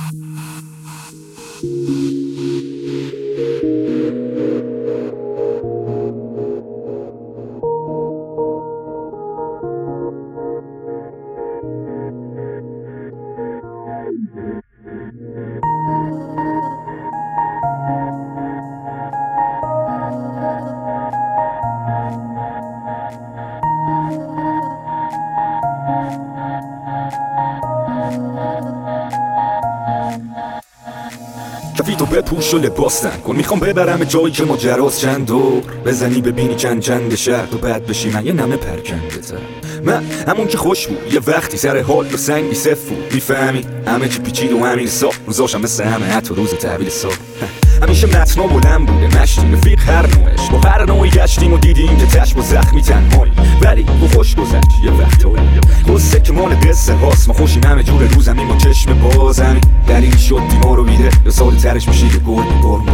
کفیتو بپوش و لباس تن کن، میخوام ببرم جایی که ماجراست چند دور بزنی ببینی چند شهر تو بد بشی من یه نمه پرکنده تر. من همون که خوش بود یه وقتی سر حال و سنگی صف بود، میفهمی همه چی پیچید و همین صاف روزاشم مثل همه حتی روز تحویل صاف. همیشه متنا بلند بوده مشتی رفیق هر نوعش، با هر نوعی گشتیم و دیدیم که چشم و زخمی تنهایی، ولی با خوش گذشت یه وقتایی قصه که مال قصه هاست. ما خوشیم همه جور روزمین با چشم بازمی، دلیلی شد دیما رو بیده یا سال ترش میشه یه گرم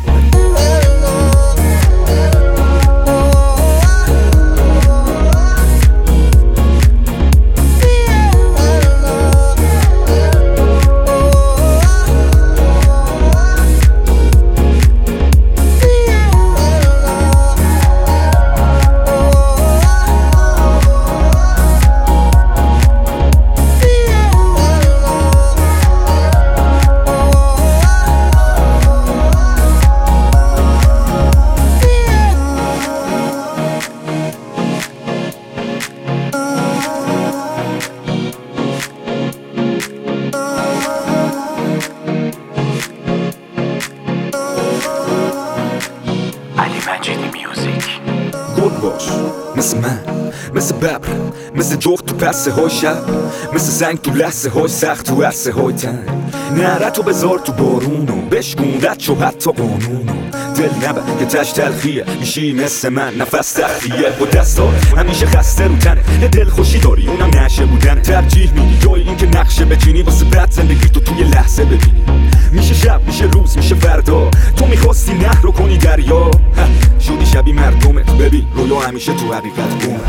گل باش مثل من، مثل ببر، مثل جغد تو پسه های شب، مثل سنگ تو لحظه های سخت تو عرصه های تنگ. نهرتو بذار تو بارونو بشکون رد شو حتی قانونو، دل نبر که تش تلخیه میشی مثل من نفس تخیه با دستا همیشه خسته رو تنه، یه دل خوشی داری اونم نشه بودنه، ترجیح میدی جای این که نقشه بچینی واسه بد زندگی تو توی لحظه ببینی. میشه شب میشه روز میشه فردا، تو میخواستی نهر رو کنی دریا، شدی شبی مردمت ببین رویا همیشه تو حقیقت گمه.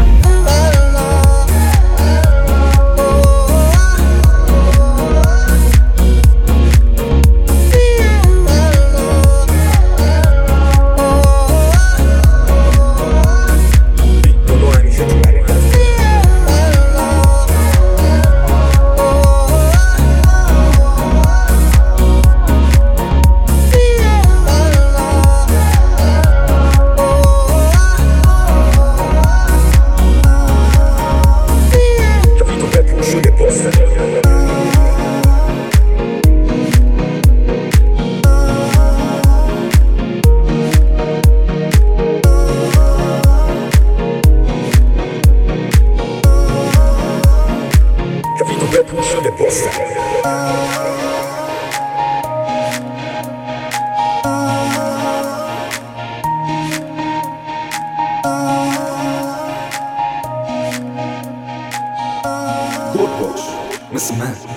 گل باش مثل من